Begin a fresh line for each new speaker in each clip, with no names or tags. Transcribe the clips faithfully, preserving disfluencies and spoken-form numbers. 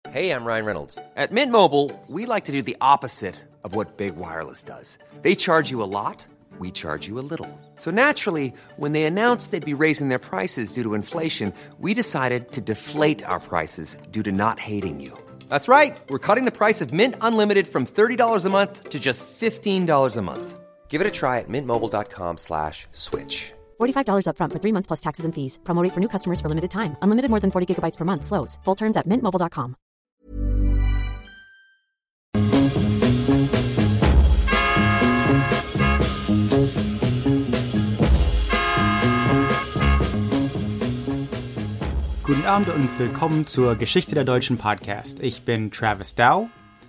Hey, I'm Ryan Reynolds. At Mint Mobile, we like to do the opposite of what Big Wireless does. They charge you a lot, we charge you a little. So naturally, when they announced they'd be raising their prices due to inflation, we decided to deflate our prices due to not hating you. That's right. We're cutting the price of Mint Unlimited from thirty dollars a month to just fifteen dollars a month. Give it a try at mintmobile.com slash switch.
forty-five dollars up front for three months plus taxes and fees. Promo rate for new customers for limited time. Unlimited more than forty gigabytes per month. Slows full terms at mint mobile dot com.
Guten Abend und willkommen zur Geschichte der Deutschen Podcast. Ich bin Travis Dow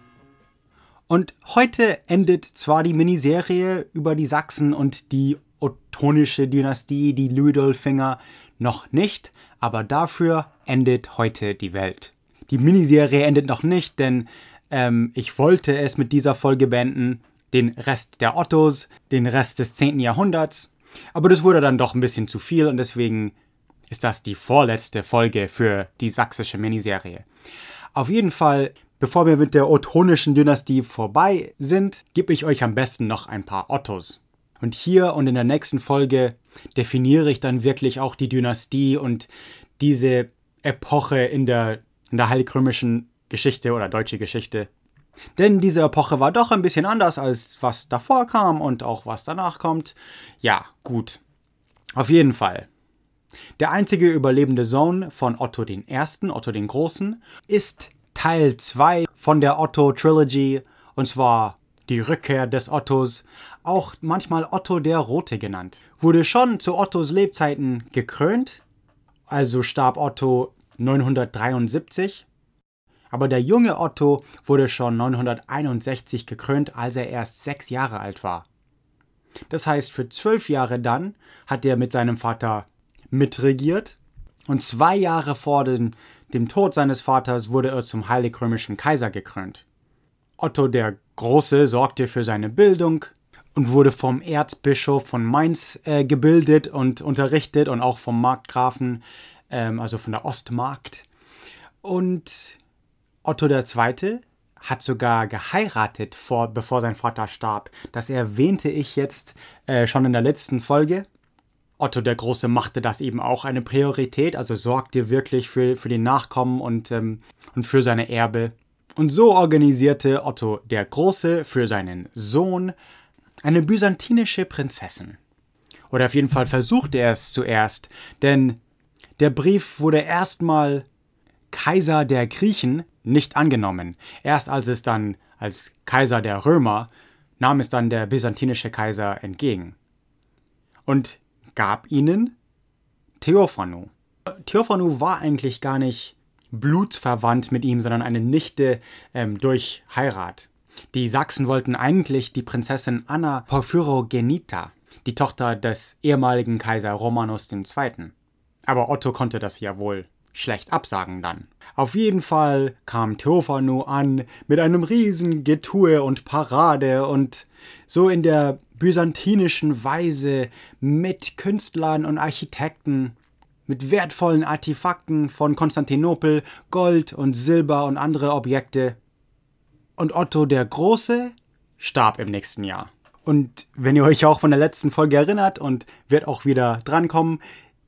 und heute endet zwar die Miniserie über die Sachsen und die ottonische Dynastie, die Ludolfinger, noch nicht, aber dafür endet heute die Welt. Die Miniserie endet noch nicht, denn ähm, ich wollte es mit dieser Folge beenden, den Rest der Ottos, den Rest des zehnten Jahrhunderts, aber das wurde dann doch ein bisschen zu viel und deswegen ist das die vorletzte Folge für die sächsische Miniserie. Auf jeden Fall, bevor wir mit der ottonischen Dynastie vorbei sind, gebe ich euch am besten noch ein paar Ottos. Und hier und in der nächsten Folge definiere ich dann wirklich auch die Dynastie und diese Epoche in der, in der heiligrömischen Geschichte oder deutsche Geschichte. Denn diese Epoche war doch ein bisschen anders als was davor kam und auch was danach kommt. Ja, gut. Auf jeden Fall. Der einzige überlebende Sohn von Otto der Erste., Otto den Großen, ist Teil zwei von der Otto-Trilogy, und zwar die Rückkehr des Ottos, auch manchmal Otto der Rote genannt. Wurde schon zu Ottos Lebzeiten gekrönt, also starb Otto neunhundertdreiundsiebzig, aber der junge Otto wurde schon neunhunderteinundsechzig gekrönt, als er erst sechs Jahre alt war. Das heißt, für zwölf Jahre dann hat er mit seinem Vater mitregiert und zwei Jahre vor dem, dem Tod seines Vaters wurde er zum heiligrömischen Kaiser gekrönt. Otto der Große sorgte für seine Bildung und wurde vom Erzbischof von Mainz äh, gebildet und unterrichtet und auch vom Markgrafen, ähm, also von der Ostmark. Und Otto der Zweite hat sogar geheiratet, vor, bevor sein Vater starb. Das erwähnte ich jetzt äh, schon in der letzten Folge. Otto der Große machte das eben auch eine Priorität, also sorgte wirklich für, für die Nachkommen und, ähm, und für seine Erbe. Und so organisierte Otto der Große für seinen Sohn eine byzantinische Prinzessin. Oder auf jeden Fall versuchte er es zuerst, denn der Brief wurde erstmal Kaiser der Griechen nicht angenommen. Erst als es dann als Kaiser der Römer nahm es dann der byzantinische Kaiser entgegen. Und gab ihnen Theophanu. Theophanu war eigentlich gar nicht blutsverwandt mit ihm, sondern eine Nichte ähm, durch Heirat. Die Sachsen wollten eigentlich die Prinzessin Anna Porphyrogenita, die Tochter des ehemaligen Kaiser Romanos der Zweite. Aber Otto konnte das ja wohl schlecht absagen dann. Auf jeden Fall kam Theophanu an mit einem riesen Getue und Parade und so in der byzantinischen Weise mit Künstlern und Architekten, mit wertvollen Artefakten von Konstantinopel, Gold und Silber und andere Objekte. Und Otto der Große starb im nächsten Jahr. Und wenn ihr euch auch von der letzten Folge erinnert und wird auch wieder drankommen,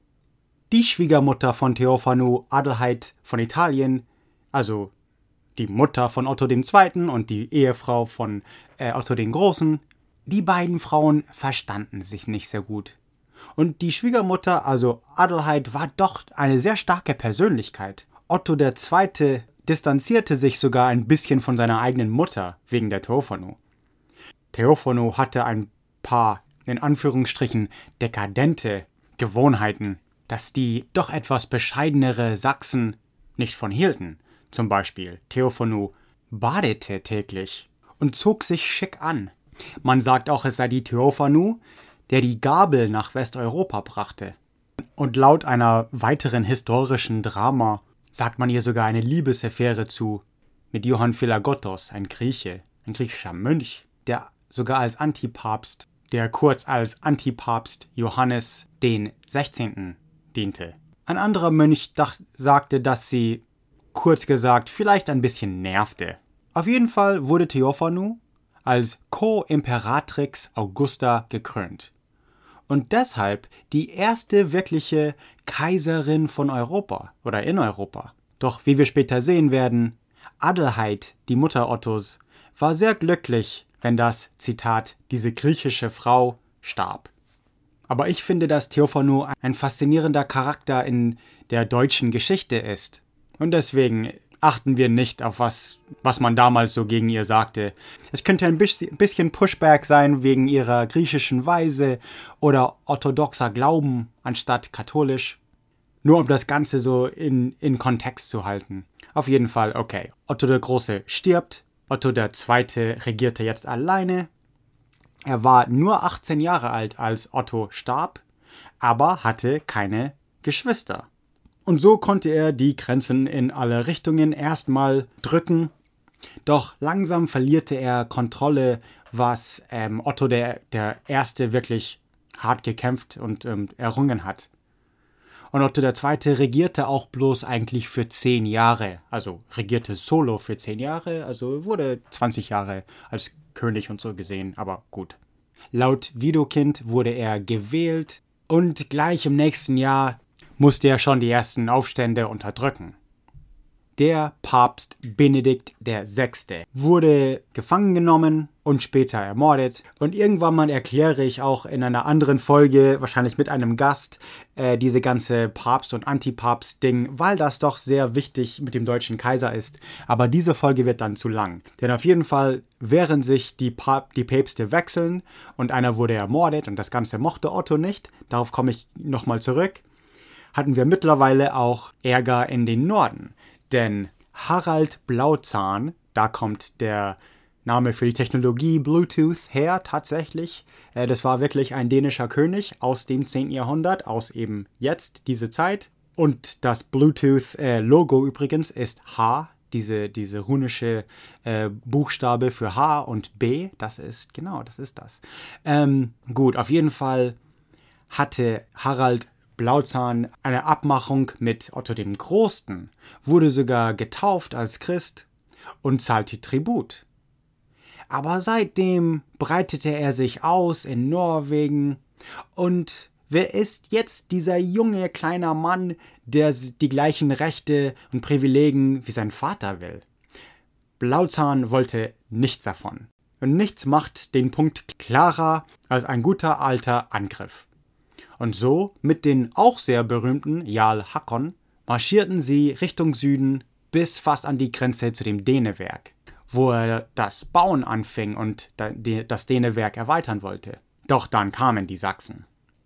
die Schwiegermutter von Theophanu, Adelheid von Italien, also die Mutter von Otto der Zweite. und die Ehefrau von äh, Otto den Großen, die beiden Frauen verstanden sich nicht sehr gut. Und die Schwiegermutter, also Adelheid, war doch eine sehr starke Persönlichkeit. Otto der Zweite distanzierte sich sogar ein bisschen von seiner eigenen Mutter wegen der Theophanu. Theophanu hatte ein paar, in Anführungsstrichen, dekadente Gewohnheiten, dass die doch etwas bescheidenere Sachsen nicht von hielten. Zum Beispiel, Theophanu badete täglich und zog sich schick an. Man sagt auch, es sei die Theophanu, der die Gabel nach Westeuropa brachte. Und laut einer weiteren historischen Drama sagt man ihr sogar eine Liebesaffäre zu mit Johann Philagothos, ein Grieche, ein griechischer Mönch, der sogar als Antipapst, der kurz als Antipapst Johannes den Sechzehnten diente. Ein anderer Mönch dacht, sagte, dass sie kurz gesagt vielleicht ein bisschen nervte. Auf jeden Fall wurde Theophanu als Co-Imperatrix Augusta gekrönt und deshalb die erste wirkliche Kaiserin von Europa oder in Europa. Doch wie wir später sehen werden, Adelheid, die Mutter Ottos, war sehr glücklich, wenn das, Zitat, diese griechische Frau starb. Aber ich finde, dass Theophanu ein faszinierender Charakter in der deutschen Geschichte ist. Und deswegen achten wir nicht auf was, was man damals so gegen ihr sagte. Es könnte ein bisschen Pushback sein wegen ihrer griechischen Weise oder orthodoxer Glauben anstatt katholisch. Nur um das Ganze so in, in Kontext zu halten. Auf jeden Fall, okay. Otto der Große stirbt. Otto der Zweite regierte jetzt alleine. Er war nur achtzehn Jahre alt, als Otto starb, aber hatte keine Geschwister. Und so konnte er die Grenzen in alle Richtungen erstmal drücken. Doch langsam verlierte er Kontrolle, was ähm, Otto der, der Erste wirklich hart gekämpft und ähm, errungen hat. Und Otto der Zweite regierte auch bloß eigentlich für zehn Jahre. Also regierte solo für zehn Jahre, also wurde zwanzig Jahre als König und so gesehen, aber gut. Laut Widukind wurde er gewählt und gleich im nächsten Jahr musste er schon die ersten Aufstände unterdrücken. Der Papst Benedikt der Sechste wurde gefangen genommen und später ermordet. Und irgendwann mal erkläre ich auch in einer anderen Folge, wahrscheinlich mit einem Gast, äh, diese ganze Papst- und Antipapst-Ding, weil das doch sehr wichtig mit dem deutschen Kaiser ist. Aber diese Folge wird dann zu lang. Denn auf jeden Fall, während sich die, Pap- die Päpste wechseln und einer wurde ermordet und das Ganze mochte Otto nicht, darauf komme ich nochmal zurück, hatten wir mittlerweile auch Ärger in den Norden. Denn Harald Blauzahn, da kommt der Name für die Technologie Bluetooth her tatsächlich. Äh, das war wirklich ein dänischer König aus dem zehnten Jahrhundert, aus eben jetzt, diese Zeit. Und das Bluetooth-Logo äh, übrigens ist H, diese, diese runische äh, Buchstabe für H und B. Das ist, genau, das ist das. Ähm, gut, auf jeden Fall hatte Harald Blauzahn eine Abmachung mit Otto dem Großen, wurde sogar getauft als Christ und zahlte Tribut. Aber seitdem breitete er sich aus in Norwegen und wer ist jetzt dieser junge kleine Mann, der die gleichen Rechte und Privilegien wie sein Vater will? Blauzahn wollte nichts davon. Und nichts macht den Punkt klarer als ein guter alter Angriff. Und so, mit den auch sehr berühmten Jarl Hakon, marschierten sie Richtung Süden bis fast an die Grenze zu dem Dänewerk, wo er das Bauen anfing und das Dänewerk erweitern wollte. Doch dann kamen die Sachsen.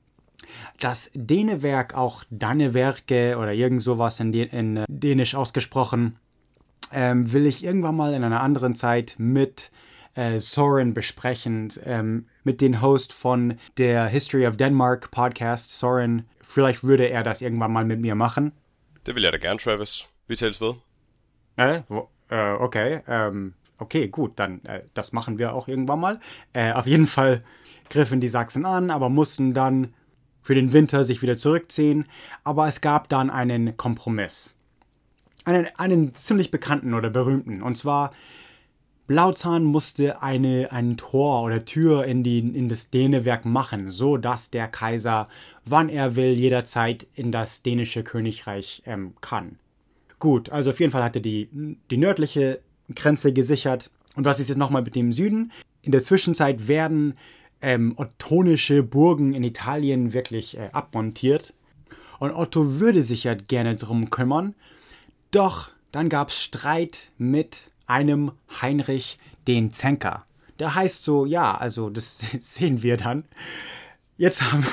Das Dänewerk, auch Dannewerke oder irgend sowas in, in Dänisch ausgesprochen, ähm, will ich irgendwann mal in einer anderen Zeit mit Äh, Soren besprechen, ähm, mit dem Host von der History of Denmark Podcast, Soren. Vielleicht würde er das irgendwann mal mit mir machen.
Det vil jeg da gerne, Travis. Vi tales ved.
Äh, wo, äh, okay, ähm, okay, gut, dann äh, das machen wir auch irgendwann mal. Äh, auf jeden Fall griffen die Sachsen an, aber mussten dann für den Winter sich wieder zurückziehen. Aber es gab dann einen Kompromiss. Einen, einen ziemlich bekannten oder berühmten. Und zwar Blauzahn musste eine, ein Tor oder Tür in, die, in das Dänewerk machen, so dass der Kaiser, wann er will, jederzeit in das dänische Königreich ähm, kann. Gut, also auf jeden Fall hat er die, die nördliche Grenze gesichert. Und was ist jetzt nochmal mit dem Süden? In der Zwischenzeit werden ähm, ottonische Burgen in Italien wirklich äh, abmontiert. Und Otto würde sich ja gerne drum kümmern. Doch dann gab es Streit mit einem Heinrich den Zänker. Der heißt so, ja, also das sehen wir dann. Jetzt haben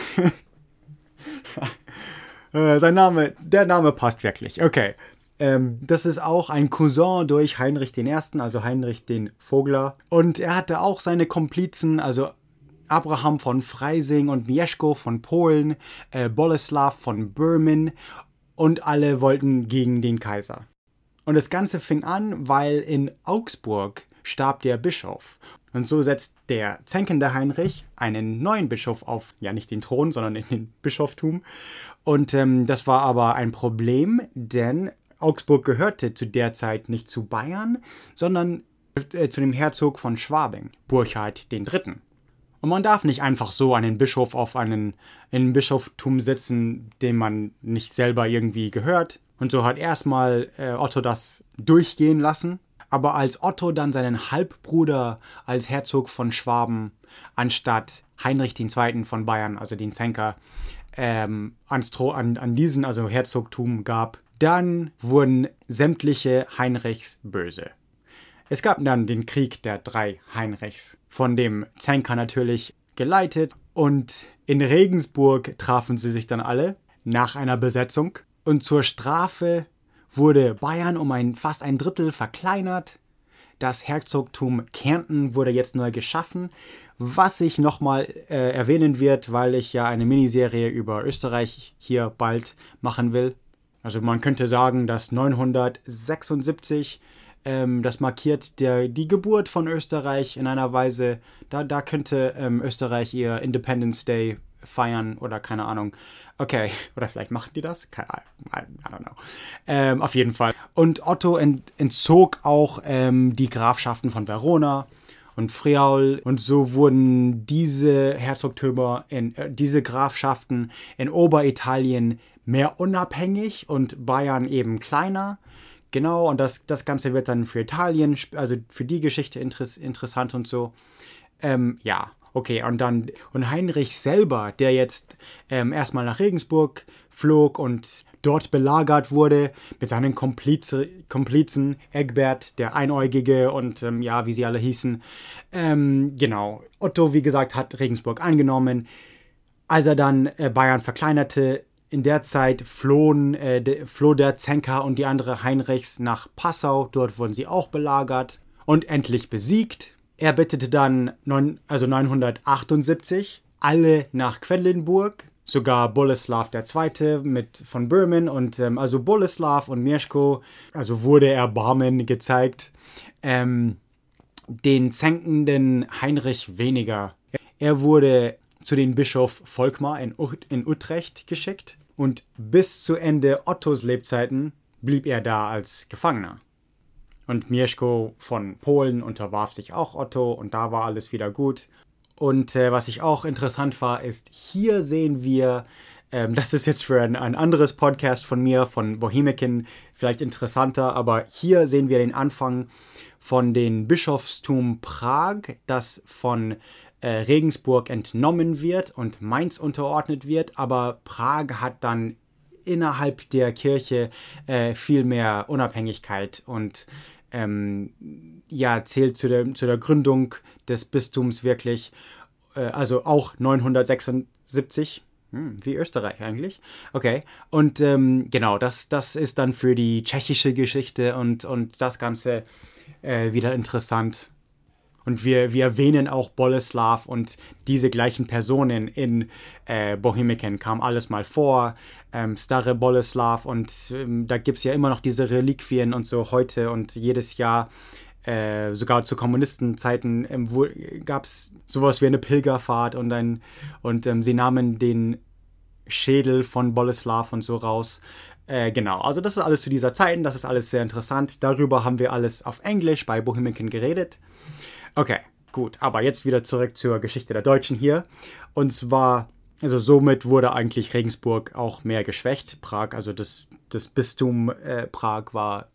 wir sein Name, der Name passt wirklich. Okay, ähm, das ist auch ein Cousin durch Heinrich den Ersten, also Heinrich den Vogler. Und er hatte auch seine Komplizen, also Abraham von Freising und Mieszko von Polen, äh, Boleslav von Böhmen und alle wollten gegen den Kaiser. Und das Ganze fing an, weil in Augsburg starb der Bischof. Und so setzt der zänkende Heinrich einen neuen Bischof auf, ja nicht den Thron, sondern in den Bischoftum. Und ähm, das war aber ein Problem, denn Augsburg gehörte zu der Zeit nicht zu Bayern, sondern äh, zu dem Herzog von Schwabing, Burchard der Dritte. Und man darf nicht einfach so einen Bischof auf einen, einen Bischoftum setzen, dem man nicht selber irgendwie gehört. Und so hat erstmal äh, Otto das durchgehen lassen. Aber als Otto dann seinen Halbbruder als Herzog von Schwaben anstatt Heinrich der Zweite von Bayern, also den Zänker, ähm, an, an diesen, also Herzogtum gab, dann wurden sämtliche Heinrichs böse. Es gab dann den Krieg der drei Heinrichs, von dem Zänker natürlich geleitet. Und in Regensburg trafen sie sich dann alle nach einer Besetzung. Und zur Strafe wurde Bayern um ein, fast ein Drittel verkleinert. Das Herzogtum Kärnten wurde jetzt neu geschaffen, was ich nochmal äh, erwähnen wird, weil ich ja eine Miniserie über Österreich hier bald machen will. Also man könnte sagen, dass neunhundertsechsundsiebzig Ähm, das markiert der, die Geburt von Österreich in einer Weise, da, da könnte ähm, Österreich ihr Independence Day feiern oder keine Ahnung. Okay, oder vielleicht machen die das? Keine Ahnung, I, I don't know. Ähm, auf jeden Fall. Und Otto ent, entzog auch ähm, die Grafschaften von Verona und Friaul und so wurden diese Herzogtümer, in, äh, diese Grafschaften in Oberitalien mehr unabhängig und Bayern eben kleiner. Genau, und das, das Ganze wird dann für Italien, also für die Geschichte interess, interessant und so. Ähm, ja, okay, und dann, und Heinrich selber, der jetzt ähm, erstmal nach Regensburg flog und dort belagert wurde, mit seinen Komplize, Komplizen, Egbert, der Einäugige und ähm, ja, wie sie alle hießen. Ähm, genau, Otto, wie gesagt, hat Regensburg eingenommen. Als er dann äh, Bayern verkleinerte, in der Zeit flohen, äh, de, floh der Zänker und die andere Heinrichs nach Passau. Dort wurden sie auch belagert und endlich besiegt. Er bittete dann neun, also neunhundertachtundsiebzig alle nach Quedlinburg. Sogar Boleslaw der Zweite mit von Böhmen und ähm, also Boleslaw und Mieszko. Also wurde Erbarmen gezeigt. Ähm, den zänkenden Heinrich weniger. Er wurde zu den Bischof Volkmar in, in Utrecht geschickt. Und bis zu Ende Ottos Lebzeiten blieb er da als Gefangener. Und Mieszko von Polen unterwarf sich auch Otto und da war alles wieder gut. Und äh, was ich auch interessant war, ist, hier sehen wir, ähm, das ist jetzt für ein, ein anderes Podcast von mir, von Bohemican, vielleicht interessanter, aber hier sehen wir den Anfang von dem Bischofstum Prag, das von Regensburg entnommen wird und Mainz unterordnet wird, aber Prag hat dann innerhalb der Kirche äh, viel mehr Unabhängigkeit und ähm, ja, zählt zu der, zu der Gründung des Bistums wirklich, äh, also auch neunhundertsechsundsiebzig, hm, wie Österreich eigentlich, okay, und ähm, genau, das, das ist dann für die tschechische Geschichte und, und das Ganze äh, wieder interessant. Und wir, wir erwähnen auch Boleslaw und diese gleichen Personen in äh, Bohemican kam alles mal vor. Ähm, Stare Boleslaw und ähm, da gibt es ja immer noch diese Reliquien und so heute und jedes Jahr, äh, sogar zu Kommunistenzeiten, ähm, gab es sowas wie eine Pilgerfahrt und, ein, und ähm, sie nahmen den Schädel von Boleslaw und so raus. Äh, genau, also das ist alles zu dieser Zeit, das ist alles sehr interessant. Darüber haben wir alles auf Englisch bei Bohemican geredet. Okay, gut, aber jetzt wieder zurück zur Geschichte der Deutschen hier. Und zwar, also somit wurde eigentlich Regensburg auch mehr geschwächt. Prag, also das, das Bistum äh, Prag war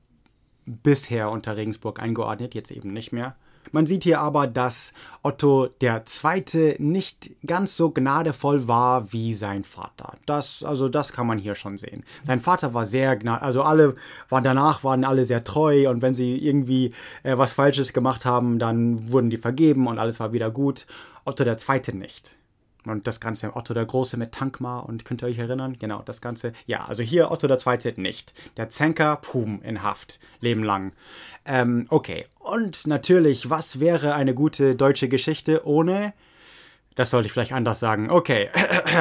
bisher unter Regensburg eingeordnet, jetzt eben nicht mehr. Man sieht hier aber, dass Otto der Zweite nicht ganz so gnadevoll war wie sein Vater. Das, also das kann man hier schon sehen. Sein Vater war sehr gnade, also alle waren danach waren alle sehr treu und wenn sie irgendwie äh, was Falsches gemacht haben, dann wurden die vergeben und alles war wieder gut. Otto der Zweite nicht. Und das Ganze, Otto der Große mit Tankmar und könnt ihr euch erinnern? Genau, das Ganze. Ja, also hier Otto der Zweite nicht. Der Zänker, pum, in Haft, Leben lang. Ähm, okay, und natürlich, was wäre eine gute deutsche Geschichte ohne... Das sollte ich vielleicht anders sagen. Okay.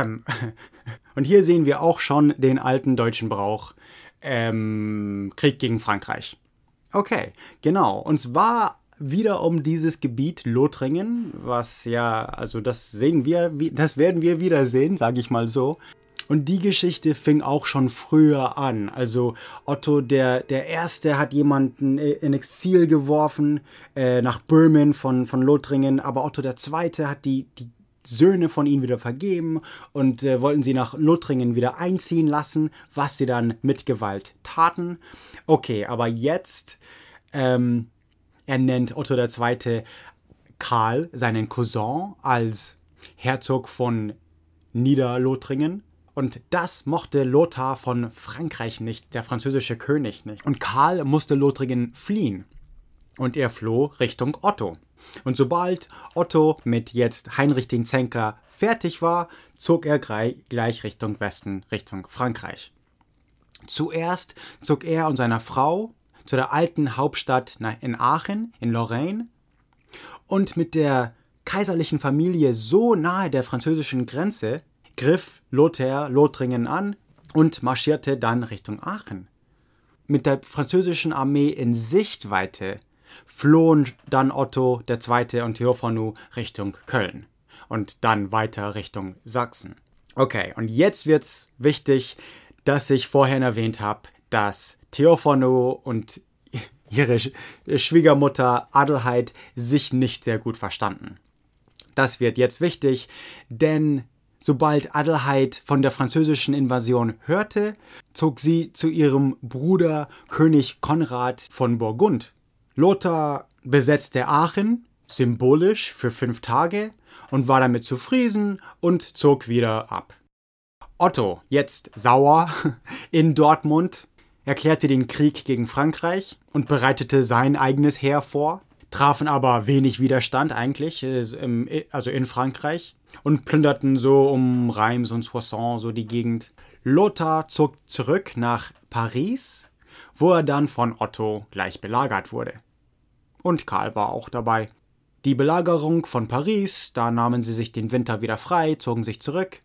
Und hier sehen wir auch schon den alten deutschen Brauch. Ähm, Krieg gegen Frankreich. Okay, genau. Und zwar... wieder um dieses Gebiet Lothringen, was ja, also das sehen wir, das werden wir wiedersehen, sage ich mal so. Und die Geschichte fing auch schon früher an. Also Otto der, der Erste hat jemanden in Exil geworfen, äh, nach Böhmen von, von Lothringen. Aber Otto der Zweite hat die, die Söhne von ihnen wieder vergeben und äh, wollten sie nach Lothringen wieder einziehen lassen, was sie dann mit Gewalt taten. Okay, aber jetzt ähm, ernennt Otto der Zweite Karl, seinen Cousin, als Herzog von Niederlothringen. Und das mochte Lothar von Frankreich nicht, der französische König nicht. Und Karl musste Lothringen fliehen. Und er floh Richtung Otto. Und sobald Otto mit jetzt Heinrich den Zänker fertig war, zog er gleich Richtung Westen, Richtung Frankreich. Zuerst zog er und seine Frau zu der alten Hauptstadt in Aachen, in Lorraine. Und mit der kaiserlichen Familie so nahe der französischen Grenze griff Lothar Lothringen an und marschierte dann Richtung Aachen. Mit der französischen Armee in Sichtweite flohen dann Otto der Zweite und Theophanu Richtung Köln und dann weiter Richtung Sachsen. Okay, und jetzt wird's wichtig, dass ich vorhin erwähnt habe, dass Theophanu und ihre Schwiegermutter Adelheid sich nicht sehr gut verstanden. Das wird jetzt wichtig, denn sobald Adelheid von der französischen Invasion hörte, zog sie zu ihrem Bruder König Konrad von Burgund. Lothar besetzte Aachen, symbolisch für fünf Tage, und war damit zufrieden und zog wieder ab. Otto, jetzt sauer, in Dortmund, erklärte den Krieg gegen Frankreich und bereitete sein eigenes Heer vor, trafen aber wenig Widerstand eigentlich, also in Frankreich, und plünderten so um Reims und Soissons so die Gegend. Lothar zog zurück nach Paris, wo er dann von Otto gleich belagert wurde. Und Karl war auch dabei. Die Belagerung von Paris, da nahmen sie sich den Winter wieder frei, zogen sich zurück.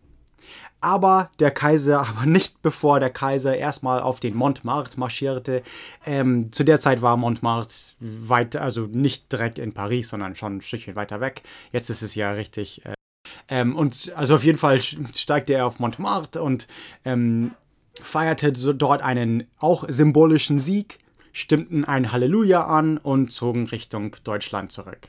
Aber der Kaiser, aber nicht bevor der Kaiser erstmal auf den Montmartre marschierte. Ähm, zu der Zeit war Montmartre weit, also nicht direkt in Paris, sondern schon ein Stückchen weiter weg. Jetzt ist es ja richtig. Äh, ähm, und also auf jeden Fall steigte er auf Montmartre und ähm, feierte so dort einen auch symbolischen Sieg, stimmten ein Halleluja an und zogen Richtung Deutschland zurück.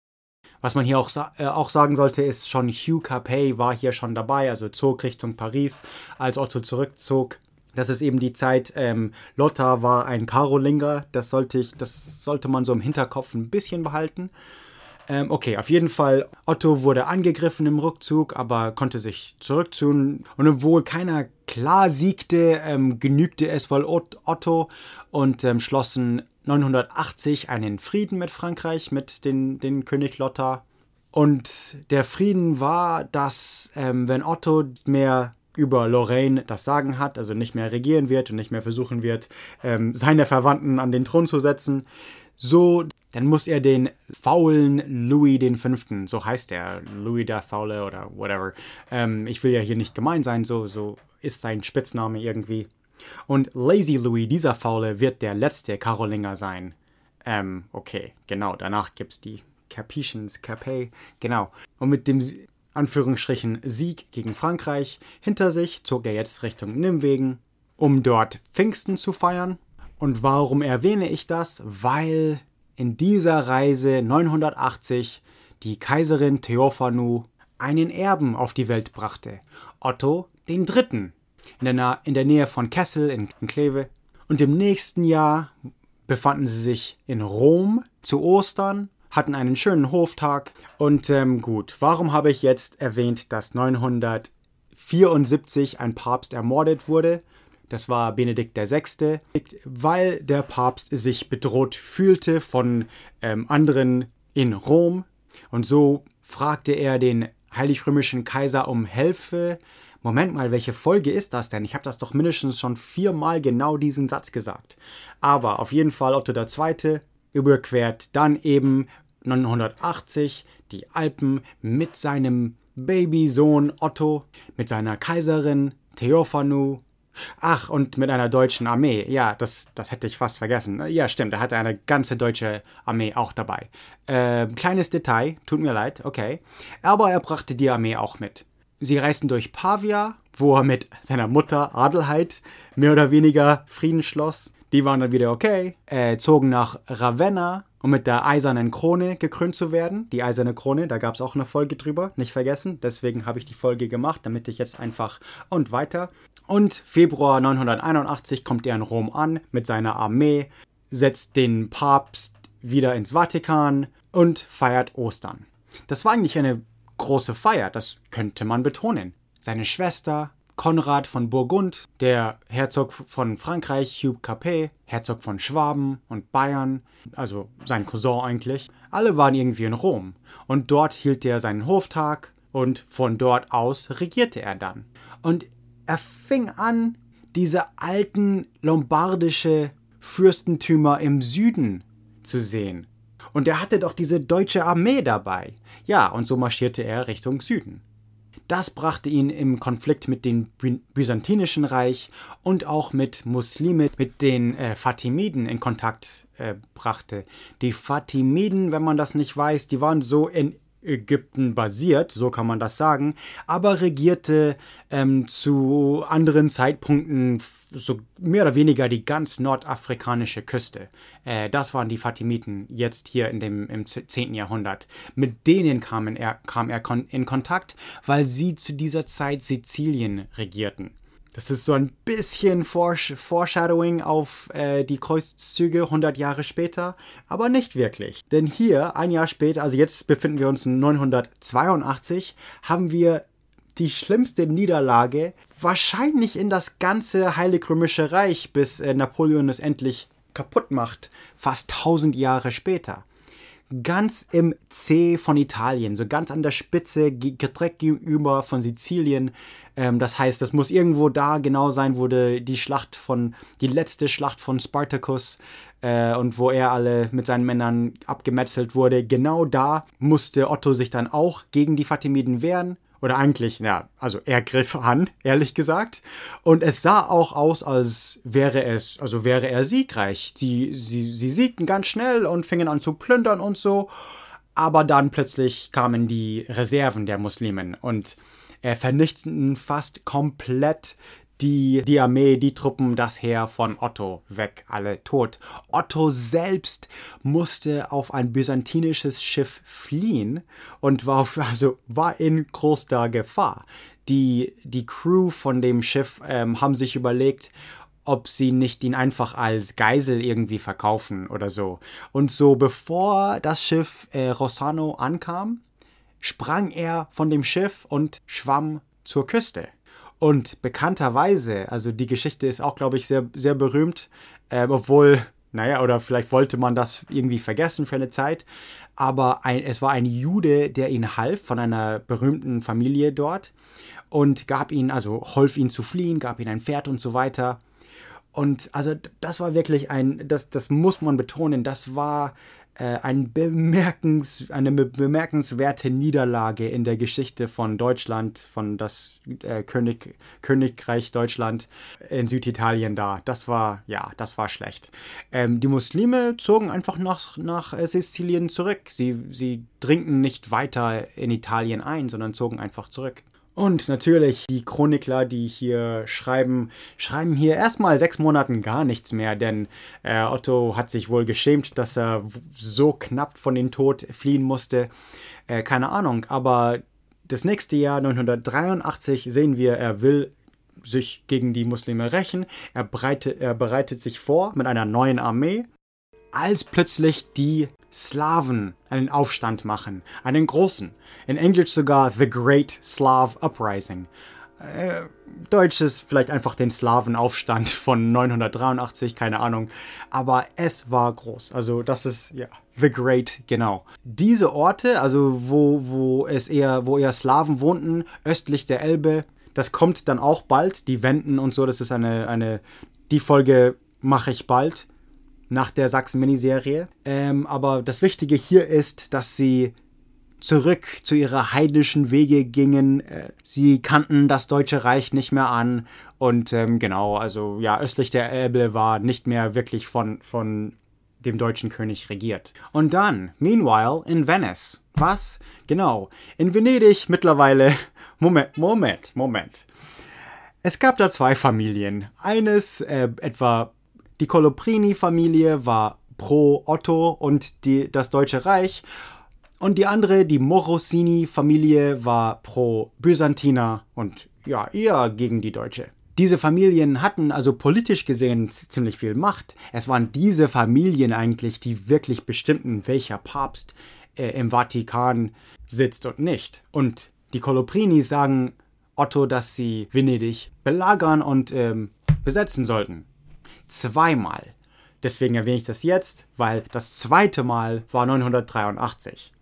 Was man hier auch, äh, auch sagen sollte, ist schon Hugh Capet war hier schon dabei, also zog Richtung Paris, als Otto zurückzog. Das ist eben die Zeit, ähm, Lothar war ein Karolinger, das sollte, ich, das sollte man so im Hinterkopf ein bisschen behalten. Ähm, okay, auf jeden Fall, Otto wurde angegriffen im Rückzug, aber konnte sich zurückziehen. Und obwohl keiner klar siegte, ähm, genügte es wohl Otto und ähm, schlossen neunhundertachtzig einen Frieden mit Frankreich, mit den, den König Lothar. Und der Frieden war, dass ähm, wenn Otto mehr über Lorraine das Sagen hat, also nicht mehr regieren wird und nicht mehr versuchen wird, ähm, seine Verwandten an den Thron zu setzen, so, dann muss er den faulen Louis den Fünften, so heißt er, Louis der Faule oder whatever. Ähm, ich will ja hier nicht gemein sein, so, so ist sein Spitzname irgendwie. Und Lazy Louis, dieser Faule, wird der letzte Karolinger sein. Ähm, okay, genau, danach gibt's die Capetians, Capet, genau. Und mit dem, Anführungsstrichen, Sieg gegen Frankreich hinter sich zog er jetzt Richtung Nimwegen, um dort Pfingsten zu feiern. Und warum erwähne ich das? Weil in dieser Reise neunhundertachtzig die Kaiserin Theophanu einen Erben auf die Welt brachte, Otto den Dritten. In der, Na- in der Nähe von Kessel in, in Kleve. Und im nächsten Jahr befanden sie sich in Rom zu Ostern, hatten einen schönen Hoftag. Und ähm, gut, warum habe ich jetzt erwähnt, dass neunhundertvierundsiebzig ein Papst ermordet wurde? Das war Benedikt der Sechste, weil der Papst sich bedroht fühlte von ähm, anderen in Rom. Und so fragte er den heilig-römischen Kaiser um Hilfe. Moment mal, welche Folge ist das denn? Ich habe das doch mindestens schon viermal genau diesen Satz gesagt. Aber auf jeden Fall Otto der Zweite überquert dann eben neunhundertachtzig die Alpen mit seinem Babysohn Otto, mit seiner Kaiserin Theophanu. Ach, und mit einer deutschen Armee. Ja, das, das hätte ich fast vergessen. Ja, stimmt, er hatte eine ganze deutsche Armee auch dabei. Äh, kleines Detail, tut mir leid, okay. Aber er brachte die Armee auch mit. Sie reisten durch Pavia wo er mit seiner Mutter Adelheid mehr oder weniger Frieden schloss. Die waren dann wieder okay, äh, zogen nach Ravenna, um mit der eisernen Krone gekrönt zu werden. Die eiserne Krone, da gab es auch eine Folge drüber, nicht vergessen. Deswegen habe ich die Folge gemacht, damit ich jetzt einfach und weiter. Und Februar neunhunderteinundachtzig kommt er in Rom an mit seiner Armee, setzt den Papst wieder ins Vatikan und feiert Ostern. Das war eigentlich eine große Feier, das könnte man betonen. Seine Schwester Konrad von Burgund, der Herzog von Frankreich, Hugh Capet, Herzog von Schwaben und Bayern, also sein Cousin eigentlich, alle waren irgendwie in Rom. Und dort hielt er seinen Hoftag und von dort aus regierte er dann. Und er fing an, diese alten lombardische Fürstentümer im Süden zu sehen. Und er hatte doch diese deutsche Armee dabei. Ja, und so marschierte er Richtung Süden. Das brachte ihn im Konflikt mit dem Byzantinischen Reich und auch mit Muslimen, mit den äh, Fatimiden in Kontakt äh, brachte. Die Fatimiden, wenn man das nicht weiß, die waren so in Ägypten basiert, so kann man das sagen, aber regierte ähm, zu anderen Zeitpunkten so mehr oder weniger die ganz nordafrikanische Küste. Äh, das waren die Fatimiden jetzt hier in dem, im zehnten Jahrhundert. Mit denen kam er, kam er kon- in Kontakt, weil sie zu dieser Zeit Sizilien regierten. Das ist so ein bisschen Foresh- Foreshadowing auf äh, die Kreuzzüge hundert Jahre später, aber nicht wirklich. Denn hier, ein Jahr später, also jetzt befinden wir uns in neunhundertzweiundachtzig, haben wir die schlimmste Niederlage wahrscheinlich in das ganze Heilige Römische Reich, bis äh, Napoleon es endlich kaputt macht, fast tausend Jahre später. Ganz im Zeh von Italien, so ganz an der Spitze, direkt gegenüber von Sizilien. Ähm, das heißt, das muss irgendwo da genau sein, wo die, die Schlacht von, die letzte Schlacht von Spartacus äh, und wo er alle mit seinen Männern abgemetzelt wurde. Genau da musste Otto sich dann auch gegen die Fatimiden wehren. Oder eigentlich, ja, also er griff an, ehrlich gesagt. Und es sah auch aus, als wäre es, also wäre er siegreich. Die, sie, sie siegten ganz schnell und fingen an zu plündern und so. Aber dann plötzlich kamen die Reserven der Muslimen und äh, vernichteten fast komplett die, die Armee, die Truppen, das Heer von Otto weg, alle tot. Otto selbst musste auf ein byzantinisches Schiff fliehen und war, auf, also war in großer Gefahr. Die, die Crew von dem Schiff ähm, haben sich überlegt, ob sie nicht ihn einfach als Geisel irgendwie verkaufen oder so. Und so bevor das Schiff äh, Rossano ankam, sprang er von dem Schiff und schwamm zur Küste. Und bekannterweise, also die Geschichte ist auch, glaube ich, sehr, sehr berühmt, äh, obwohl, naja, oder vielleicht wollte man das irgendwie vergessen für eine Zeit, aber ein, es war ein Jude, der ihn half, von einer berühmten Familie dort und gab ihn, also half ihn zu fliehen, gab ihm ein Pferd und so weiter. Und also das war wirklich ein, das, das muss man betonen, das war äh, ein bemerkens, eine bemerkenswerte Niederlage in der Geschichte von Deutschland, von das äh, König, Königreich Deutschland in Süditalien da. Das war, ja, das war schlecht. Ähm, die Muslime zogen einfach nach, nach äh, Sizilien zurück. Sie, sie dringten nicht weiter in Italien ein, sondern zogen einfach zurück. Und natürlich, die Chronikler, die hier schreiben, schreiben hier erstmal sechs Monaten gar nichts mehr, denn äh, Otto hat sich wohl geschämt, dass er so knapp von dem Tod fliehen musste. Äh, keine Ahnung, aber das nächste Jahr, neunhundertdreiundachtzig, sehen wir, er will sich gegen die Muslime rächen. Er bereitet, er bereitet sich vor mit einer neuen Armee, als plötzlich die Slawen einen Aufstand machen, einen großen. In Englisch sogar The Great Slav Uprising. Äh, Deutsch ist vielleicht einfach den Slawenaufstand von neunhundertdreiundachtzig, keine Ahnung. Aber es war groß. Also das ist, ja, The Great, genau. Diese Orte, also wo, wo es eher, wo eher Slawen wohnten, östlich der Elbe, das kommt dann auch bald. Die Wenden und so, das ist eine, eine, die Folge mache ich bald. Nach der Sachsen-Miniserie. Ähm, aber das Wichtige hier ist, dass sie zurück zu ihrer heidnischen Wege gingen. Äh, sie kannten das Deutsche Reich nicht mehr an. Und ähm, genau, also ja, östlich der Elbe war nicht mehr wirklich von, von dem deutschen König regiert. Und dann, meanwhile, in Venice. Was? Genau, in Venedig mittlerweile. Moment, Moment, Moment. Es gab da zwei Familien. Eines, äh, etwa die Coloprini-Familie war pro Otto und die, das Deutsche Reich. Und die andere, die Morosini-Familie, war pro Byzantiner und ja, eher gegen die Deutsche. Diese Familien hatten also politisch gesehen ziemlich viel Macht. Es waren diese Familien eigentlich, die wirklich bestimmten, welcher Papst äh, im Vatikan sitzt und nicht. Und die Coloprinis sagen Otto, dass sie Venedig belagern und ähm, besetzen sollten. Zweimal. Deswegen erwähne ich das jetzt, weil das zweite Mal war neunhundertdreiundachtzig,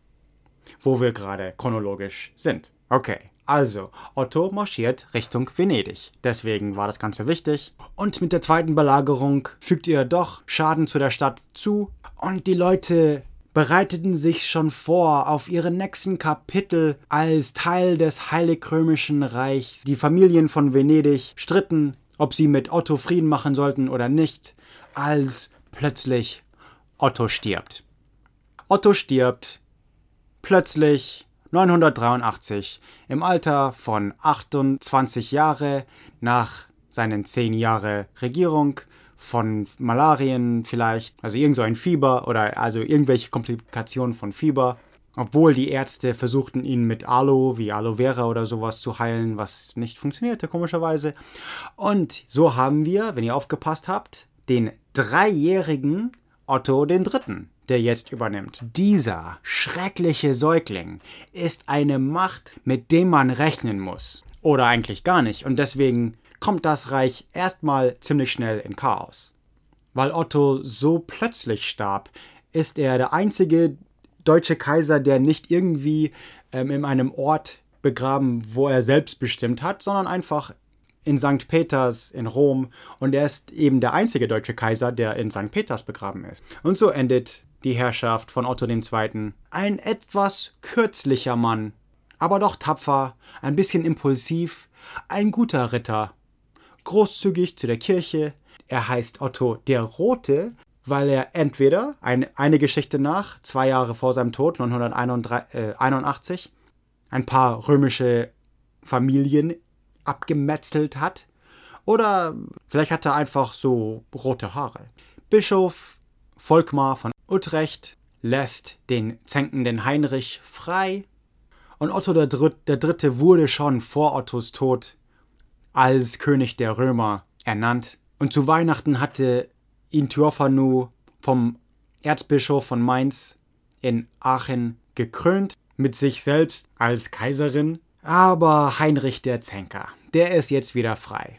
wo wir gerade chronologisch sind. Okay, also Otto marschiert Richtung Venedig. Deswegen war das Ganze wichtig. Und mit der zweiten Belagerung fügt er doch Schaden zu der Stadt zu. Und die Leute bereiteten sich schon vor auf ihre nächsten Kapitel als Teil des Heilig-Römischen Reichs. Die Familien von Venedig stritten, ob sie mit Otto Frieden machen sollten oder nicht, als plötzlich Otto stirbt. Otto stirbt plötzlich neunhundertdreiundachtzig im Alter von achtundzwanzig Jahre nach seinen zehn Jahren Regierung. Von Malarien vielleicht, also irgend so ein Fieber oder also irgendwelche Komplikationen von Fieber. Obwohl die Ärzte versuchten, ihn mit Aloe, wie Aloe Vera oder sowas zu heilen, was nicht funktionierte, komischerweise. Und so haben wir, wenn ihr aufgepasst habt, den dreijährigen Otto den Dritten, der jetzt übernimmt. Dieser schreckliche Säugling ist eine Macht, mit dem man rechnen muss. Oder eigentlich gar nicht. Und deswegen kommt das Reich erstmal ziemlich schnell in Chaos. Weil Otto so plötzlich starb, ist er der einzige deutsche Kaiser, der nicht irgendwie ähm, in einem Ort begraben, wo er selbst bestimmt hat, sondern einfach in Sankt Peters in Rom. Und er ist eben der einzige deutsche Kaiser, der in Sankt Peters begraben ist. Und so endet die Herrschaft von Otto der Zweite. Ein etwas kürzlicher Mann, aber doch tapfer, ein bisschen impulsiv, ein guter Ritter. Großzügig zu der Kirche. Er heißt Otto der Rote, weil er entweder, ein, eine Geschichte nach, zwei Jahre vor seinem Tod, neunhunderteinundachtzig, ein paar römische Familien abgemetzelt hat, oder vielleicht hat er einfach so rote Haare. Bischof Volkmar von Utrecht lässt den zänkenden Heinrich frei und Otto der Dritte wurde schon vor Ottos Tod als König der Römer ernannt. Und zu Weihnachten hatte ihn Theophanu vom Erzbischof von Mainz in Aachen gekrönt, mit sich selbst als Kaiserin. Aber Heinrich der Zänker, der ist jetzt wieder frei.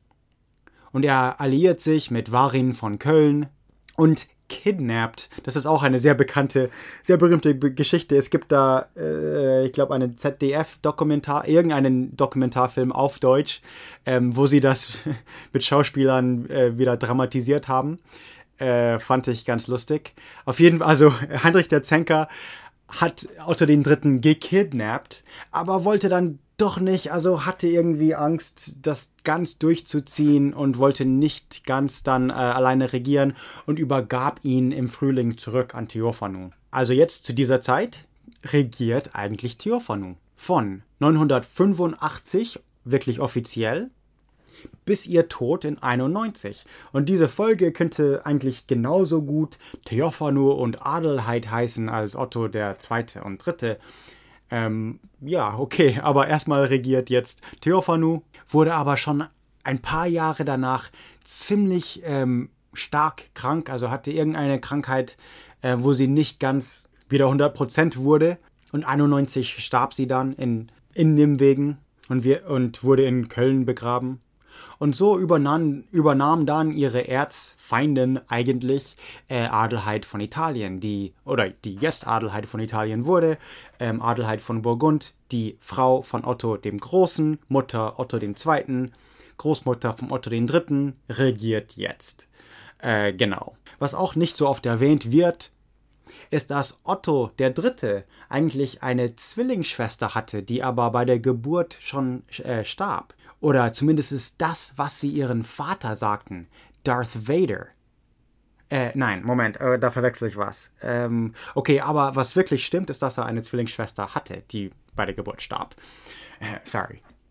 Und er alliiert sich mit Warin von Köln und kidnappt. Das ist auch eine sehr bekannte, sehr berühmte Geschichte. Es gibt da, äh, ich glaube, einen Z D F-Dokumentar, irgendeinen Dokumentarfilm auf Deutsch, ähm, wo sie das mit Schauspielern äh, wieder dramatisiert haben. Äh, fand ich ganz lustig. Auf jeden Fall, also Heinrich der Zänker hat Otto den Dritten gekidnappt, aber wollte dann doch nicht, also hatte irgendwie Angst, das ganz durchzuziehen und wollte nicht ganz dann äh, alleine regieren und übergab ihn im Frühling zurück an Theophanu. Also jetzt zu dieser Zeit regiert eigentlich Theophanu von neunhundertfünfundachtzig, wirklich offiziell, bis ihr Tod in einundneunzig. Und diese Folge könnte eigentlich genauso gut Theophanu und Adelheid heißen als Otto der Zweite und Dritte. Ähm, ja, okay, aber erstmal regiert jetzt Theophanu, wurde aber schon ein paar Jahre danach ziemlich ähm, stark krank, also hatte irgendeine Krankheit, äh, wo sie nicht ganz wieder hundert Prozent wurde. Und einundneunzig starb sie dann in, in Nimwegen und, wir, und wurde in Köln begraben. Und so übernahm, übernahm dann ihre Erzfeindin eigentlich äh, Adelheid von Italien, die, oder die jetzt Adelheid von Italien wurde, ähm, Adelheid von Burgund, die Frau von Otto dem Großen, Mutter Otto dem Zweiten, Großmutter von Otto dem Dritten, regiert jetzt. Äh, genau. Was auch nicht so oft erwähnt wird, ist, dass Otto der Dritte eigentlich eine Zwillingsschwester hatte, die aber bei der Geburt schon äh, starb. Oder zumindest ist das, was sie ihren Vater sagten. Darth Vader. Äh, nein, Moment, äh, da verwechsel ich was. Ähm, okay, aber was wirklich stimmt, ist, dass er eine Zwillingsschwester hatte, die bei der Geburt starb. Äh, sorry.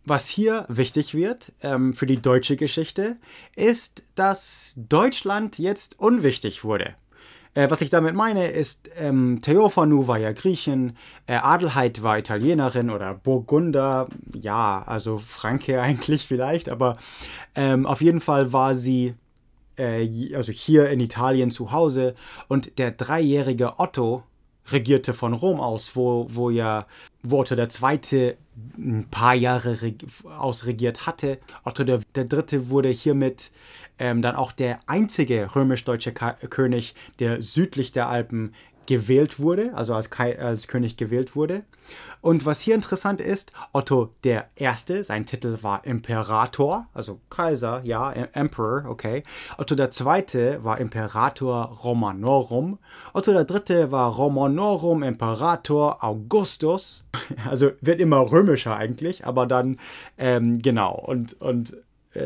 Was hier wichtig wird ähm, für die deutsche Geschichte, ist, dass Deutschland jetzt unwichtig wurde. Äh, was ich damit meine, ist, ähm, Theophanu war ja Griechin, äh, Adelheid war Italienerin oder Burgunder, ja, also Franke eigentlich vielleicht, aber ähm, auf jeden Fall war sie äh, also hier in Italien zu Hause und der dreijährige Otto regierte von Rom aus, wo, wo ja wo Otto der Zweite ein paar Jahre reg- ausregiert hatte. Otto der, der Dritte wurde hiermit ähm, dann auch der einzige römisch-deutsche Ka- König, der südlich der Alpen gewählt wurde, also als, Kai- als König gewählt wurde. Und was hier interessant ist, Otto der Erste, sein Titel war Imperator, also Kaiser, ja, Emperor, okay. Otto der Zweite war Imperator Romanorum. Otto der Dritte war Romanorum Imperator Augustus. Also wird immer römischer eigentlich, aber dann, ähm, genau, und, und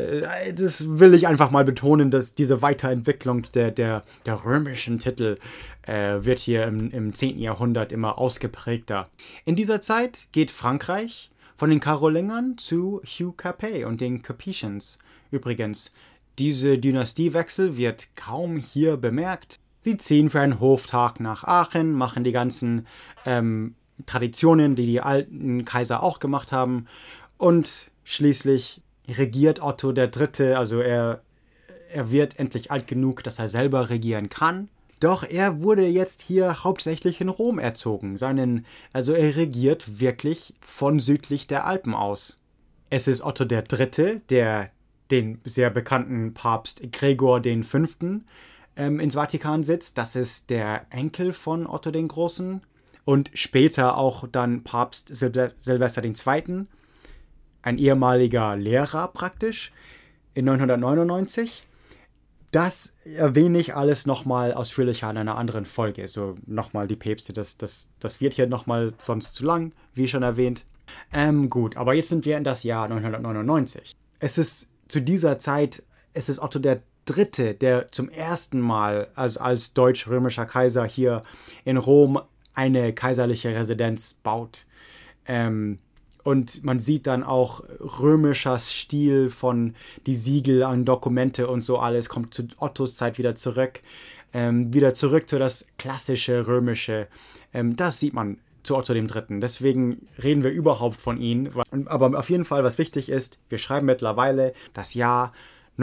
das will ich einfach mal betonen, dass diese Weiterentwicklung der, der, der römischen Titel äh, wird hier im, im zehnten Jahrhundert immer ausgeprägter. In dieser Zeit geht Frankreich von den Karolingern zu Hugh Capet und den Capetians. Übrigens, diese Dynastiewechsel wird kaum hier bemerkt. Sie ziehen für einen Hoftag nach Aachen, machen die ganzen ähm, Traditionen, die die alten Kaiser auch gemacht haben, und schließlich regiert Otto der Dritte, also er, er wird endlich alt genug, dass er selber regieren kann. Doch er wurde jetzt hier hauptsächlich in Rom erzogen. Seinen, also er regiert wirklich von südlich der Alpen aus. Es ist Otto der Dritte, der den sehr bekannten Papst Gregor den Fünften ähm, ins Vatikan sitzt. Das ist der Enkel von Otto den Großen und später auch dann Papst Silve- Silvester den Zweiten. Ein ehemaliger Lehrer praktisch, in neunhundertneunundneunzig. Das erwähne ich alles nochmal ausführlicher in einer anderen Folge. So nochmal die Päpste, das, das, das wird hier nochmal sonst zu lang, wie schon erwähnt. Ähm, gut, aber jetzt sind wir in das Jahr neunhundertneunundneunzig. Es ist zu dieser Zeit, es ist Otto der Dritte, der zum ersten Mal als, als deutsch-römischer Kaiser hier in Rom eine kaiserliche Residenz baut. Ähm, Und man sieht dann auch römischer Stil von die Siegel an Dokumente und so alles, kommt zu Ottos Zeit wieder zurück. Ähm, wieder zurück zu das klassische römische. Ähm, das sieht man zu Otto dem Dritten. Deswegen reden wir überhaupt von ihm. Aber auf jeden Fall, was wichtig ist, wir schreiben mittlerweile das Jahr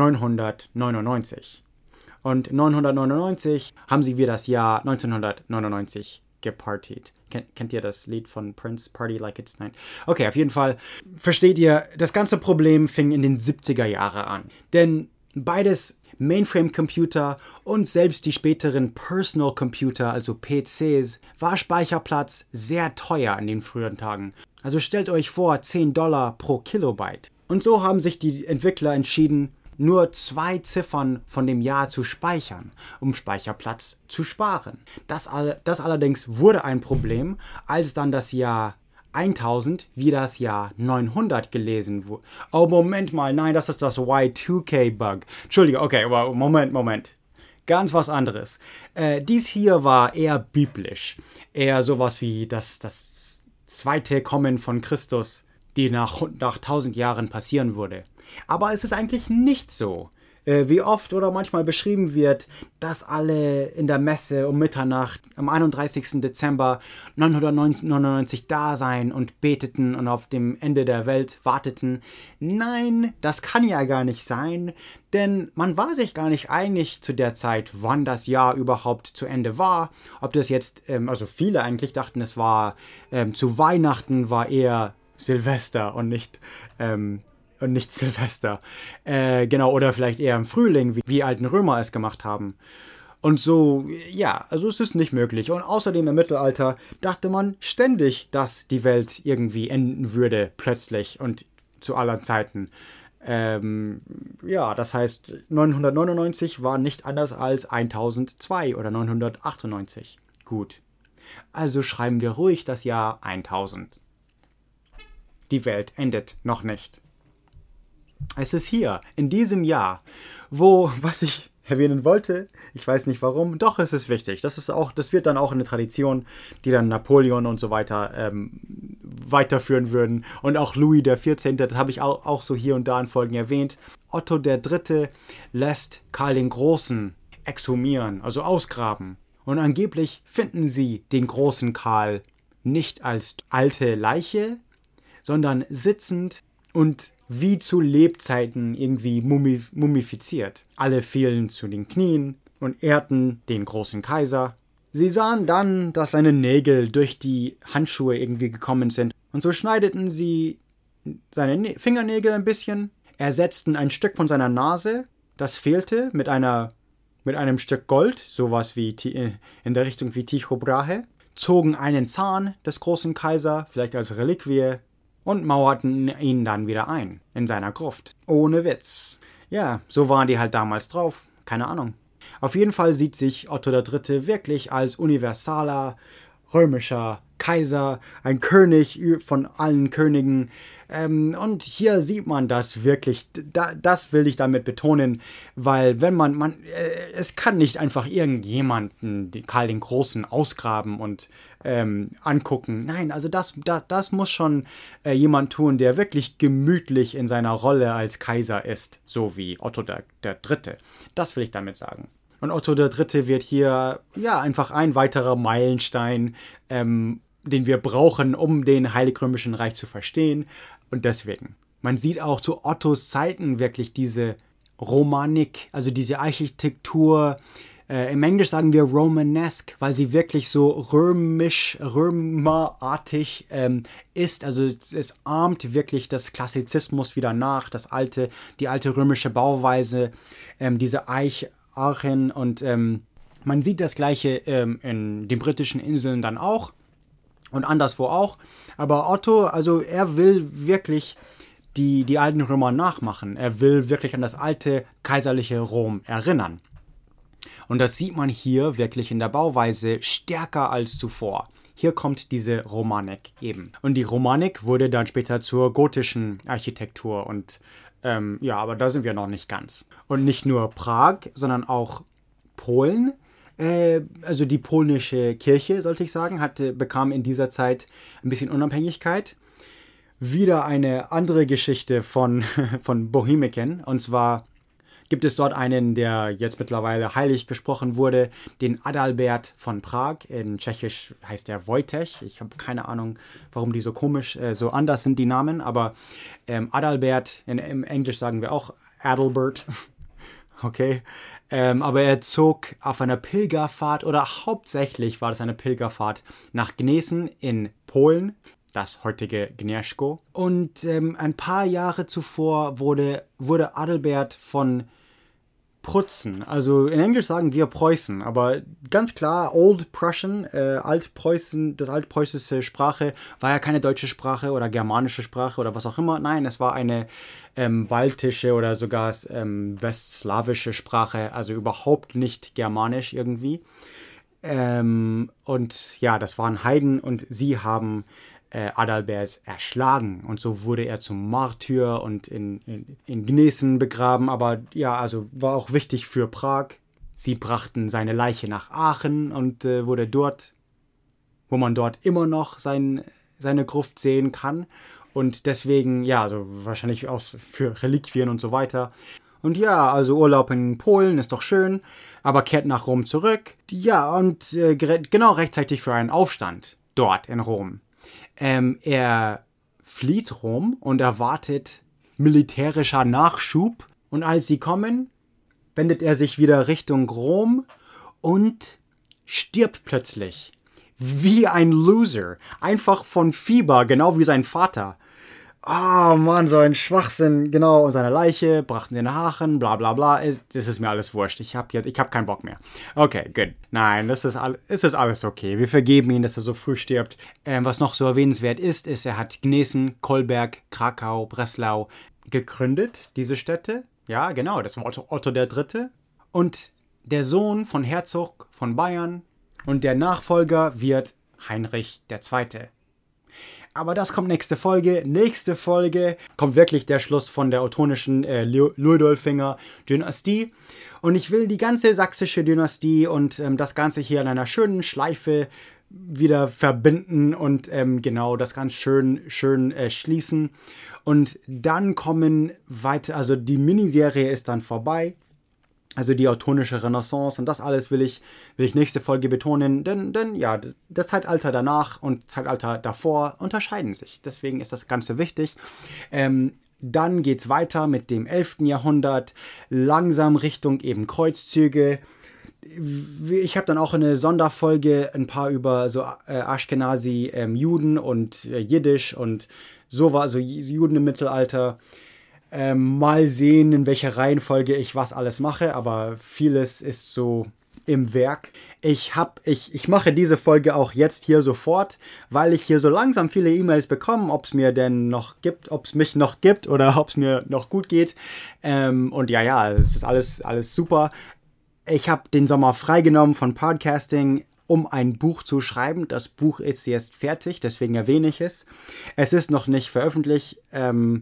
neunhundertneunundneunzig. Und neunhundertneunundneunzig haben sie wir das Jahr neunzehnhundertneunundneunzig gepartied. Kennt, kennt ihr das Lied von Prince? Party Like It's Night? Okay, auf jeden Fall. Versteht ihr, das ganze Problem fing in den siebziger Jahren an. Denn beides Mainframe-Computer und selbst die späteren Personal Computer, also P Cs, war Speicherplatz sehr teuer in den früheren Tagen. Also stellt euch vor, zehn Dollar pro Kilobyte. Und so haben sich die Entwickler entschieden, nur zwei Ziffern von dem Jahr zu speichern, um Speicherplatz zu sparen. Das, all, das allerdings wurde ein Problem, als dann das Jahr tausend wie das Jahr neunhundert gelesen wurde. Oh, Moment mal, nein, das ist das Y zwei K-Bug. Entschuldige, okay, aber Moment, Moment. Ganz was anderes. Äh, dies hier war eher biblisch. Eher sowas wie das, das zweite Kommen von Christus, die nach, nach tausend Jahren passieren würde. Aber es ist eigentlich nicht so, äh, wie oft oder manchmal beschrieben wird, dass alle in der Messe um Mitternacht am einunddreißigsten Dezember neunhundertneunundneunzig da seien und beteten und auf dem Ende der Welt warteten. Nein, das kann ja gar nicht sein, denn man war sich gar nicht einig zu der Zeit, wann das Jahr überhaupt zu Ende war. Ob das jetzt, ähm, also viele eigentlich dachten, es war ähm, zu Weihnachten war eher Silvester und nicht ähm, und nicht Silvester. Äh, genau, oder vielleicht eher im Frühling, wie die alten Römer es gemacht haben. Und so, ja, also es ist nicht möglich. Und außerdem im Mittelalter dachte man ständig, dass die Welt irgendwie enden würde, plötzlich und zu aller Zeiten. Ähm, ja, das heißt, neunhundertneunundneunzig war nicht anders als tausendzwei oder neunhundertachtundneunzig. Gut. Also schreiben wir ruhig das Jahr tausend. Die Welt endet noch nicht. Es ist hier, in diesem Jahr, wo, was ich erwähnen wollte. Ich weiß nicht warum. Doch, es ist wichtig. Das ist auch, das wird dann auch eine Tradition, die dann Napoleon und so weiter ähm, weiterführen würden. Und auch Louis der vierzehnte. Das habe ich auch, auch so hier und da in Folgen erwähnt. Otto der dritte lässt Karl den Großen exhumieren, also ausgraben. Und angeblich finden sie den großen Karl nicht als alte Leiche, sondern sitzend und wie zu Lebzeiten irgendwie mumif- mumifiziert. Alle fielen zu den Knien und ehrten den großen Kaiser. Sie sahen dann, dass seine Nägel durch die Handschuhe irgendwie gekommen sind. Und so schneideten sie seine Nä- Fingernägel ein bisschen, ersetzten ein Stück von seiner Nase, das fehlte, mit einer mit einem Stück Gold, sowas wie in der Richtung wie Tycho Brahe, zogen einen Zahn des großen Kaiser, vielleicht als Reliquie, und mauerten ihn dann wieder ein, in seiner Gruft. Ohne Witz. Ja, so waren die halt damals drauf. Keine Ahnung. Auf jeden Fall sieht sich Otto der Dritte wirklich als universaler, römischer Kaiser, ein König von allen Königen. Ähm, und hier sieht man das wirklich, da, das will ich damit betonen, weil wenn man, man äh, es kann nicht einfach irgendjemanden, die Karl den Großen, ausgraben und ähm, angucken. Nein, also das, das, das muss schon äh, jemand tun, der wirklich gemütlich in seiner Rolle als Kaiser ist, so wie Otto der, der Dritte. Das will ich damit sagen. Und Otto der Dritte wird hier ja einfach ein weiterer Meilenstein, ähm, den wir brauchen, um den Heilig-Römischen Reich zu verstehen. Und deswegen, man sieht auch zu Ottos Zeiten wirklich diese Romanik, also diese Architektur. Äh, im Englisch sagen wir Romanesque, weil sie wirklich so römisch, römerartig ähm, ist. Also es ahmt wirklich das Klassizismus wieder nach, das alte, die alte römische Bauweise, ähm, diese Eich Archen und ähm, man sieht das Gleiche ähm, in den britischen Inseln dann auch und anderswo auch. Aber Otto, also er will wirklich die, die alten Römer nachmachen. Er will wirklich an das alte kaiserliche Rom erinnern. Und das sieht man hier wirklich in der Bauweise stärker als zuvor. Hier kommt diese Romanik eben. Und die Romanik wurde dann später zur gotischen Architektur und Ähm, ja, aber da sind wir noch nicht ganz. Und nicht nur Prag, sondern auch Polen. Äh, also die polnische Kirche, sollte ich sagen, hatte, bekam in dieser Zeit ein bisschen Unabhängigkeit. Wieder eine andere Geschichte von, von Bohemiken. Und zwar gibt es dort einen, der jetzt mittlerweile heilig gesprochen wurde, den Adalbert von Prag. In Tschechisch heißt er Wojtek. Ich habe keine Ahnung, warum die so komisch, äh, so anders sind, die Namen. Aber ähm, Adalbert, in, im Englisch sagen wir auch Adalbert. Okay. Ähm, aber er zog auf einer Pilgerfahrt, oder hauptsächlich war das eine Pilgerfahrt nach Gnesen in Polen, das heutige Gnieszko. Und ähm, ein paar Jahre zuvor wurde, wurde Adalbert von Prutzen, also in Englisch sagen wir Preußen, aber ganz klar Old Prussian, äh, Altpreußen, das altpreußische Sprache war ja keine deutsche Sprache oder germanische Sprache oder was auch immer. Nein, es war eine ähm, baltische oder sogar ähm, westslawische Sprache, also überhaupt nicht germanisch irgendwie. Ähm, und ja, das waren Heiden und sie haben äh, Adalbert erschlagen und so wurde er zum Märtyr und in, in, in Gnesen begraben, aber ja, also war auch wichtig für Prag. Sie brachten seine Leiche nach Aachen und äh, wurde dort, wo man dort immer noch sein, seine Gruft sehen kann und deswegen, ja, also wahrscheinlich auch für Reliquien und so weiter. Und ja, also Urlaub in Polen ist doch schön, aber kehrt nach Rom zurück. Ja, und äh, genau rechtzeitig für einen Aufstand dort in Rom. Ähm, er flieht Rom und erwartet militärischer Nachschub. Und als sie kommen, wendet er sich wieder Richtung Rom und stirbt plötzlich. Wie ein Loser. Einfach von Fieber, genau wie sein Vater. Ah, oh Mann, so ein Schwachsinn. Genau, und seine Leiche brachten sie nach Aachen, bla bla bla. Ist, das ist mir alles wurscht. Ich habe ich hab keinen Bock mehr. Okay, gut. Nein, das ist, all, ist das alles okay. Wir vergeben ihn, dass er so früh stirbt. Ähm, was noch so erwähnenswert ist, ist, er hat Gnesen, Kolberg, Krakau, Breslau gegründet, diese Städte. Ja, genau, das war Otto, Otto der Dritte. Und der Sohn von Herzog von Bayern und der Nachfolger wird Heinrich der Zweite. Aber das kommt nächste Folge. Nächste Folge kommt wirklich der Schluss von der ottonischen äh, Ludolfinger-Dynastie. Und ich will die ganze sächsische Dynastie und ähm, das Ganze hier in einer schönen Schleife wieder verbinden und ähm, genau das ganz schön, schön äh, schließen. Und dann kommen weiter, also die Miniserie ist dann vorbei. Also die ottonische Renaissance und das alles will ich, will ich nächste Folge betonen, denn, denn ja, das Zeitalter danach und Zeitalter davor unterscheiden sich. Deswegen ist das Ganze wichtig. Ähm, dann geht's weiter mit dem elften Jahrhundert, langsam Richtung eben Kreuzzüge. Ich habe dann auch eine Sonderfolge ein paar über so äh, Aschkenazi ähm, Juden und äh, Jiddisch und so war also Juden im Mittelalter. Ähm, mal sehen, in welcher Reihenfolge ich was alles mache, aber vieles ist so im Werk. Ich hab, ich, ich mache diese Folge auch jetzt hier sofort, weil ich hier so langsam viele E-Mails bekomme, ob es mir denn noch gibt, ob es mich noch gibt oder ob es mir noch gut geht. Ähm, und ja, ja, es ist alles, alles super. Ich habe den Sommer freigenommen von Podcasting, um ein Buch zu schreiben. Das Buch ist jetzt fertig, deswegen erwähne ich es. Es ist noch nicht veröffentlicht. Ähm,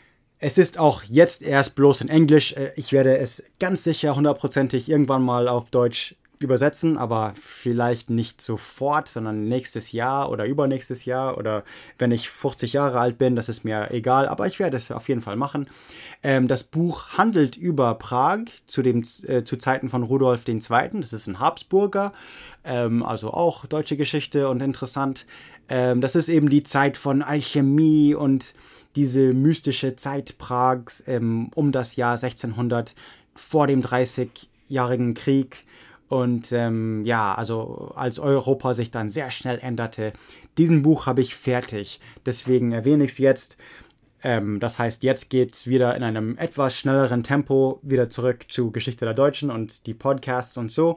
Es ist auch jetzt erst bloß in Englisch. Ich werde es ganz sicher hundertprozentig irgendwann mal auf Deutsch übersetzen, aber vielleicht nicht sofort, sondern nächstes Jahr oder übernächstes Jahr oder wenn ich fünfzig Jahre alt bin, das ist mir egal, aber ich werde es auf jeden Fall machen. Ähm, das Buch handelt über Prag zu, dem, äh, zu Zeiten von Rudolf der Zweite. Das ist ein Habsburger, ähm, also auch deutsche Geschichte und interessant. Ähm, das ist eben die Zeit von Alchemie und diese mystische Zeit Prags ähm, um das Jahr sechzehnhundert vor dem dreißigjährigen Krieg und ähm, ja, also als Europa sich dann sehr schnell änderte. Diesen Buch habe ich fertig, deswegen erwähne ich es jetzt. Ähm, das heißt, jetzt geht es wieder in einem etwas schnelleren Tempo wieder zurück zu Geschichte der Deutschen und die Podcasts und so.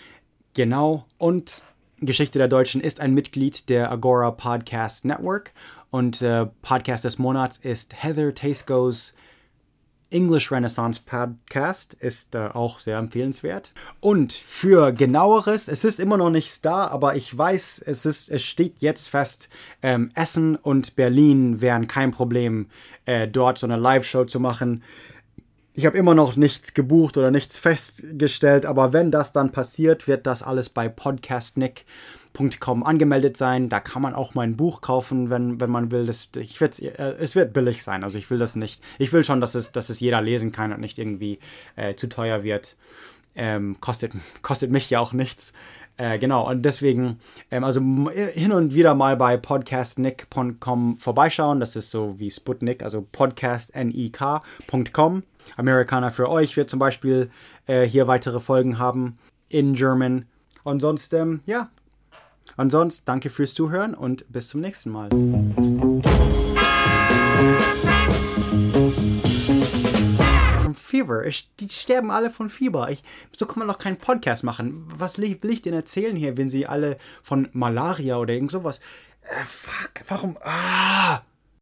Genau, und Geschichte der Deutschen ist ein Mitglied der Agora Podcast Network und äh, Podcast des Monats ist Heather Teysko's English Renaissance Podcast, ist äh, auch sehr empfehlenswert. Und für genaueres, es ist immer noch nichts da, aber ich weiß, es, ist, es steht jetzt fest, ähm, Essen und Berlin wären kein Problem, äh, dort so eine Live-Show zu machen. Ich habe immer noch nichts gebucht oder nichts festgestellt, aber wenn das dann passiert, wird das alles bei podcastnick punkt com angemeldet sein. Da kann man auch mein Buch kaufen, wenn, wenn man will. Das, ich äh, es wird billig sein, also ich will das nicht. Ich will schon, dass es, dass es jeder lesen kann und nicht irgendwie äh, zu teuer wird. Ähm, kostet, kostet mich ja auch nichts. Äh, genau, und deswegen, ähm, also hin und wieder mal bei podcastnick punkt com vorbeischauen. Das ist so wie Sputnik, also podcastnick punkt com. Amerikaner für euch wird zum Beispiel äh, hier weitere Folgen haben in German. Und sonst, ähm, ja, ansonsten danke fürs Zuhören und bis zum nächsten Mal. Vom Fever, ich, die sterben alle von Fieber. Ich, so kann man doch keinen Podcast machen. Was will ich denn erzählen hier, wenn sie alle von Malaria oder irgend sowas... Äh, fuck, warum... Ah...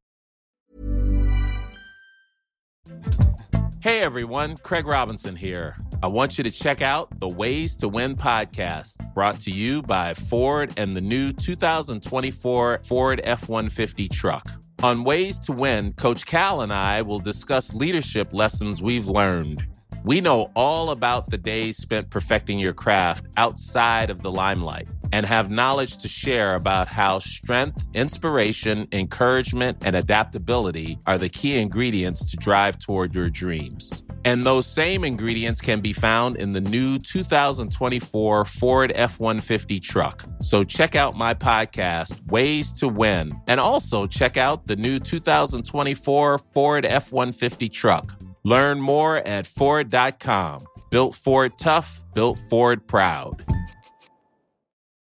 Hey everyone, Craig Robinson here. I want you to check out the Ways to Win podcast, brought to you by Ford and the new two thousand twenty-four Ford F one fifty truck. On Ways to Win, Coach Cal and I will discuss leadership lessons we've learned. We know all about the days spent perfecting your craft outside of the limelight and have knowledge to share about how strength, inspiration, encouragement, and adaptability are the key ingredients to drive toward your dreams. And those same ingredients can be found in the new two thousand twenty-four Ford F one fifty truck. So check out my podcast, Ways to Win, and also check out the new two thousand twenty-four Ford F one fifty truck. Learn more at Ford dot com. Built Ford tough, built Ford proud.